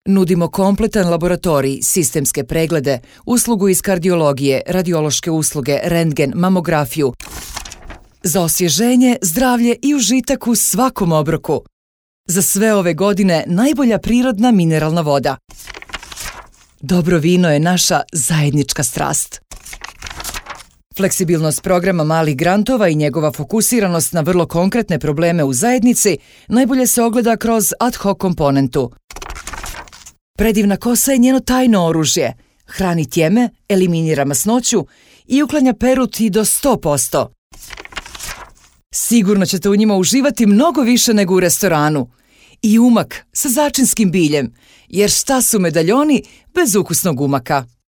Nudimo kompletan laboratorij, sistemske preglede, uslugu iz kardiologije, radiološke usluge, rentgen, mamografiju. Za osvježenje, zdravlje i užitak u svakom obroku. Za sve ove godine najbolja prirodna mineralna voda. Dobro vino je naša zajednička strast. Fleksibilnost programa malih grantova i njegova fokusiranost na vrlo konkretne probleme u zajednici najbolje se ogleda kroz ad hoc komponentu. Predivna kosa je njeno tajno oružje. Hrani tjeme, eliminira masnoću i uklanja perut i do 100%. Sigurno ćete u njima uživati mnogo više nego u restoranu. I umak sa začinskim biljem, jer šta su medaljoni bez ukusnog umaka?